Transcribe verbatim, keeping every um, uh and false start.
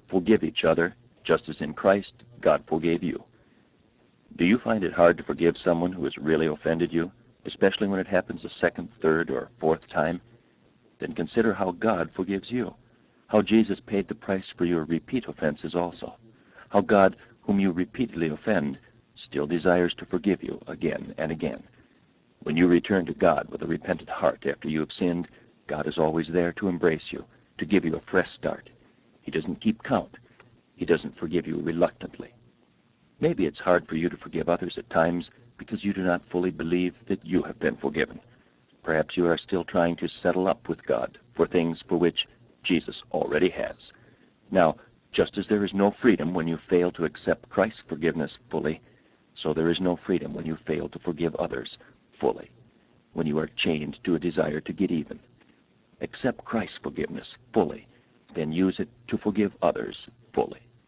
Forgive each other, just as in Christ God forgave you. Do you find it hard to forgive someone who has really offended you, especially when it happens a second, third, or fourth time? Then consider how God forgives you, how Jesus paid the price for your repeat offenses also, how God, whom you repeatedly offend, still desires to forgive you again and again. When you return to God with a repentant heart after you have sinned, God is always there to embrace you, to give you a fresh start. He doesn't keep count. He doesn't forgive you reluctantly. Maybe it's hard for you to forgive others at times because you do not fully believe that you have been forgiven. Perhaps you are still trying to settle up with God for things for which Jesus already has. Now, just as there is no freedom when you fail to accept Christ's forgiveness fully, so there is no freedom when you fail to forgive others fully, when you are chained to a desire to get even. Accept Christ's forgiveness fully, then use it to forgive others fully.